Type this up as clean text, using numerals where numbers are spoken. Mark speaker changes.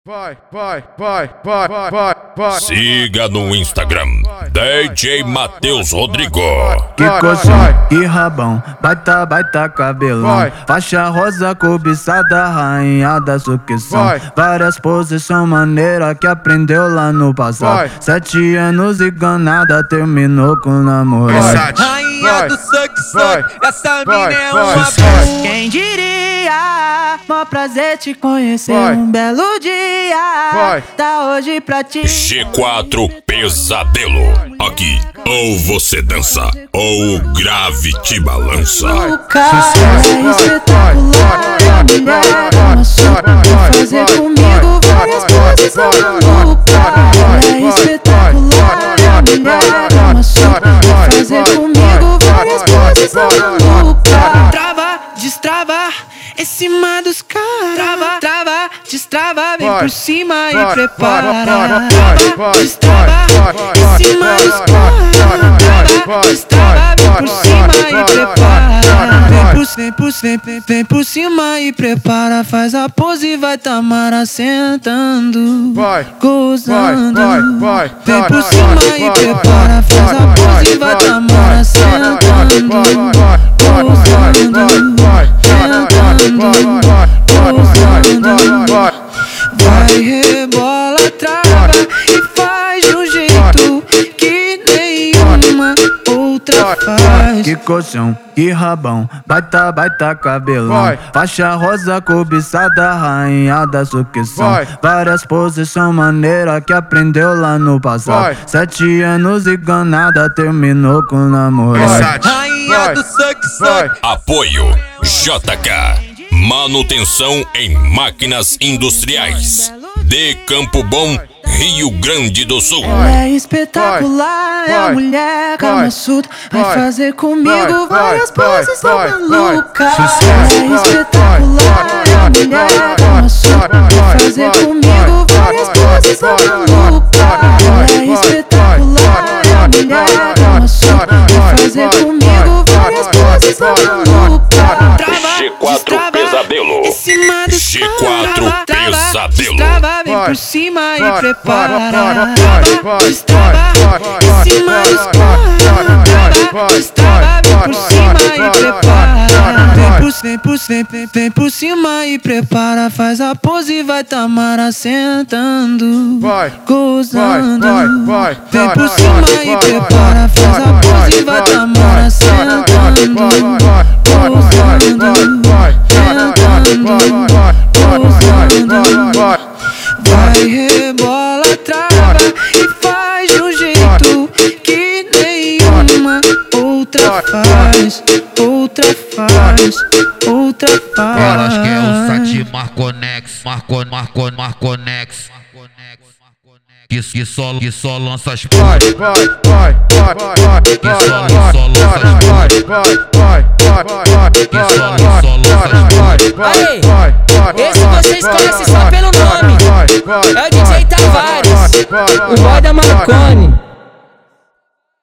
Speaker 1: Siga no Instagram, DJ Matheus Rodrigo.
Speaker 2: Que colchão, que rabão, baita cabelão. Faixa rosa cobiçada, rainha da sucção. Várias posições maneiras que aprendeu lá no passado. 7 anos e ganada, terminou com namorado.
Speaker 3: Rainha do suck, essa mina é uma boa.
Speaker 4: Quem diria, mó prazer te conhecer. Um belo dia, tá hoje pra ti.
Speaker 1: G4 Pesadelo. Aqui, ou você dança, ou o grave te balança.
Speaker 4: O cara é espetacular, a mulher é uma super. Quer fazer comigo várias coisas malucas. É espetacular, a mulher é uma super. Quer fazer comigo várias coisas malucas. Trava, destrava, em cima dos caras. Trava, destrava, vem por cima e prepara. Trava, destrava, em cima dos caras. Trava, destrava, vem por cima e prepara. Vem por cima e prepara. Faz a pose e vai Tamara sentando, gozando. Vem por cima e prepara. Faz a pose e vai Tamara sentando, gozando. Vai, rebola, trava e faz de um jeito que nenhuma outra faz.
Speaker 2: Que colchão, que rabão, baita cabelão. Faixa rosa cobiçada, rainha da sucção. Várias posições maneiras que aprendeu lá no passado. 7 anos e ganada, terminou com namorado.
Speaker 3: Rainha do suck.
Speaker 1: Apoio JK. Manutenção em máquinas industriais de Campo Bom, Rio Grande do Sul.
Speaker 4: Ela é espetacular, é a mulher cabeçuda. Vai fazer comigo várias poses malucas. Ela é espetacular, é a mulher cabeçuda. Vai fazer comigo várias poses malucas. Ela é espetacular, é a mulher cabeçuda. Vai fazer comigo várias poses malucas.
Speaker 1: G4 Pesadelo. G4 Pesadelo.
Speaker 4: Destrava, vem por cima e prepara. Destrava, em cima dos caras. Destrava, vem por cima e prepara. Vem por cima e prepara. Faz a pose e vai Tamara sentando, gozando. Vem por cima e prepara. Faz a pose e vai Tamara sentando, gozando. Vai, rebola, trava e faz de um jeito que nenhuma outra faz.
Speaker 3: Elas querem o Sati Marconex. Que só lança as putas. Que só lança as putas.
Speaker 5: Aí, esse vocês conhecem só pelo nome. É o DJ Tavares, o boy da Marconi.